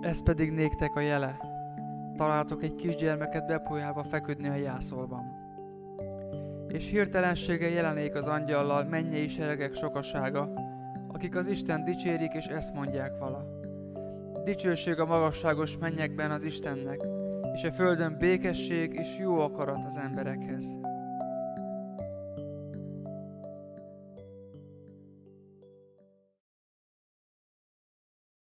Ez pedig néktek a jele. Találtok egy kisgyermeket bepójálva feküdni a jászolban. És hirtelenséggel jelenik az angyallal mennyei seregek sokasága, akik az Isten dicsérik, és ezt mondják vala. Dicsőség a magasságos mennyekben az Istennek, és a földön békesség és jó akarat az emberekhez.